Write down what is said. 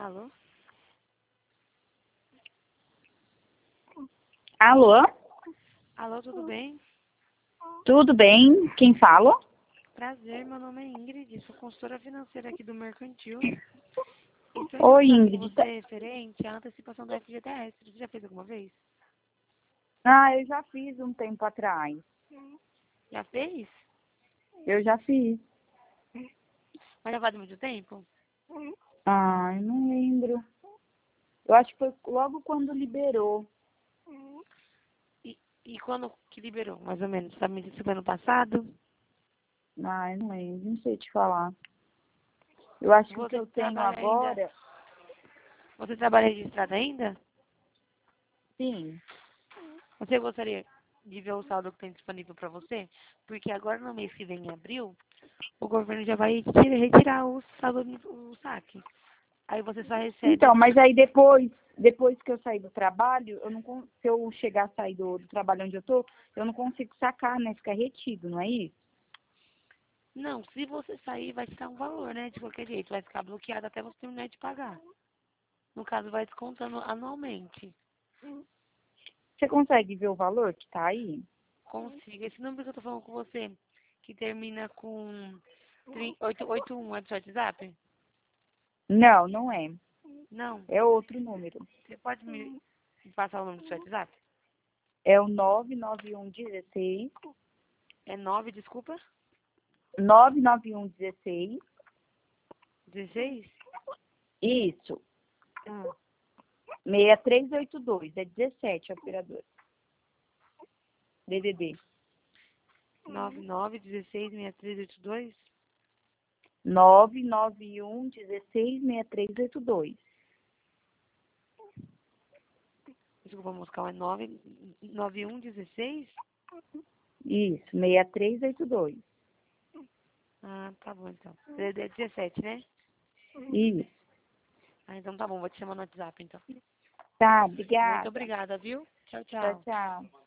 Alô? Alô? Alô, tudo bem? Tudo bem? Quem fala? Prazer, meu nome é Ingrid, sou consultora financeira aqui do Mercantil. Estou Oi, em contato com Ingrid. você referente à antecipação do FGTS. Você já fez alguma vez? Eu já fiz um tempo atrás. Já fez? Eu já fiz. Mas já faz muito tempo? Eu não lembro. Eu acho que foi logo quando liberou. E quando que liberou, mais ou menos? Tá me dizendo que foi ano passado? Eu não lembro, não sei te falar. Eu acho que o que Você eu tenho trabalha ainda? agora, Você trabalha registrado ainda? sim. Você gostaria de ver o saldo que tem disponível para você? Porque agora no mês que vem, em abril, o governo já vai retirar o saldo, o saque. Aí você só recebe Então, mas aí depois que eu sair do trabalho, se eu chegar a sair do trabalho onde eu tô, eu não consigo sacar, né? Fica retido, não é isso? Não, se você sair, vai te dar um valor, né? De qualquer jeito, vai ficar bloqueado até você terminar de pagar. No caso, vai descontando anualmente. Você consegue ver o valor que tá aí? Consiga. Esse número que eu tô falando com você, que termina com 881, é do seu WhatsApp? Não, não é. Não. É outro número. Você pode me passar o número do seu WhatsApp? É o 99116 É 9, desculpa? 99116. 16? Isso. Ah, 6382. É 17, operador. DDD. 99, 16, 6382? 99116 6382. Desculpa, musical é 991, 16? Isso, 6382. Ah, tá bom então. É 17, né? Isso. Ah, então tá bom, vou te chamar no WhatsApp então. Tá, Muito obrigada. obrigada, viu? Tchau, Tchau, tchau. tchau.